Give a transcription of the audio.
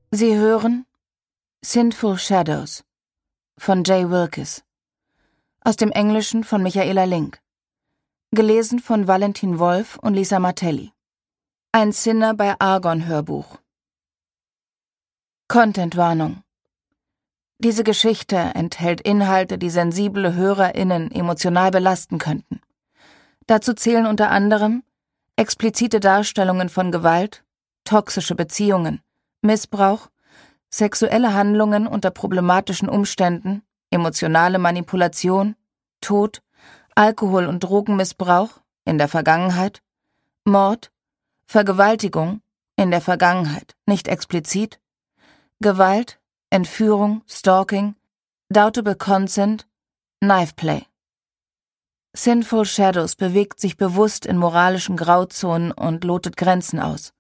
Sie hören Sinful Shadows von Jay Wilkes, aus dem Englischen von Michaela Link, gelesen von Valentin Wolf und Lisa Martelli. Ein Sinner bei Argon Hörbuch. Contentwarnung. Diese Geschichte enthält Inhalte, die sensible HörerInnen emotional belasten könnten. Dazu zählen unter anderem explizite Darstellungen von Gewalt, toxische Beziehungen, Missbrauch, sexuelle Handlungen unter problematischen Umständen, emotionale Manipulation, Tod, Alkohol- und Drogenmissbrauch in der Vergangenheit, Mord, Vergewaltigung in der Vergangenheit, nicht explizit, Gewalt, Entführung, Stalking, Doubtable Consent, Knife Play. Sinful Shadows bewegt sich bewusst in moralischen Grauzonen und lotet Grenzen aus.